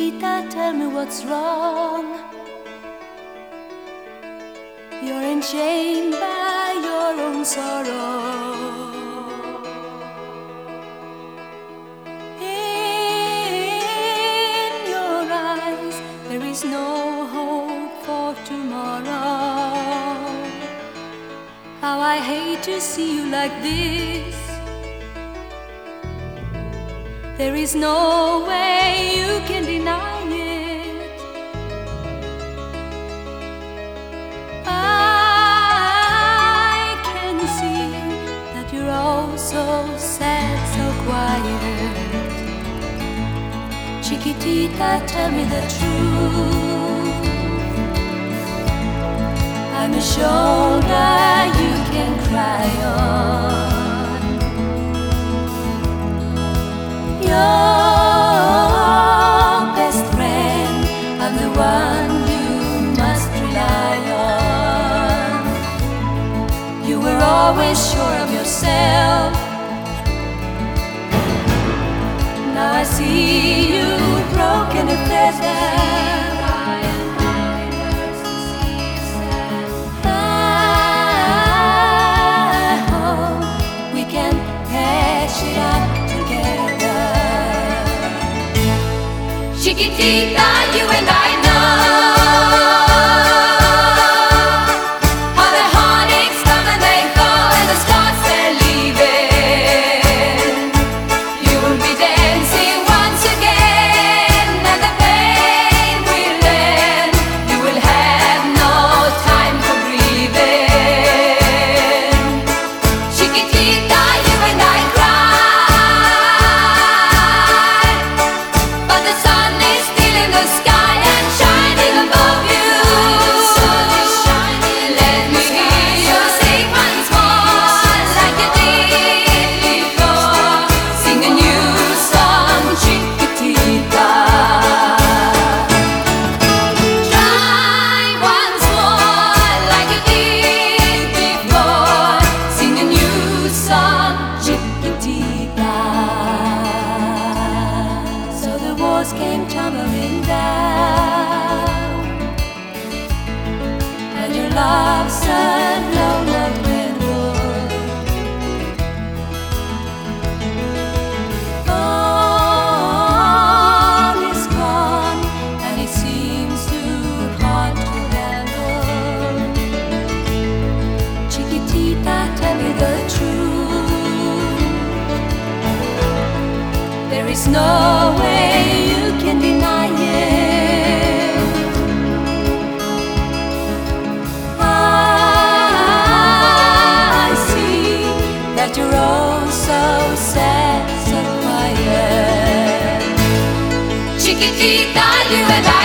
Chiquitita, tell me what's wrong. You're enchained by your own sorrow. In your eyes there is no hope for tomorrow. How I hate to see you like this. There is no way you can deny it. I can see that you're all so sad, so quiet. Chiquitita, tell me the truth. I'm a shoulder you can cry on. Your best friend, I'm the one you must rely on. You were always sure of yourself. Now I see you broken and feather. I hope we can patch it up together. Chiquitita, you and I know how the heartaches come and they go, and the stars they're leaving. You will be dancing once again, and the pain will end. You will have no time for breathing. Chiquitita, you and I cry, but the sun is still in the sky and shining above you. Let me hear you sing once more like you did before. Sing a new song, Chiquitita. Try once more like you did before. Sing a new song, Chiquitita. So the walls came tumbling down, and your love said no love redwood. All is gone, and it seems too hard to handle. Chiquitita, tell me the truth. There is no way you can deny it. I see that you're all so sad, so quiet. Chiquitita, you and I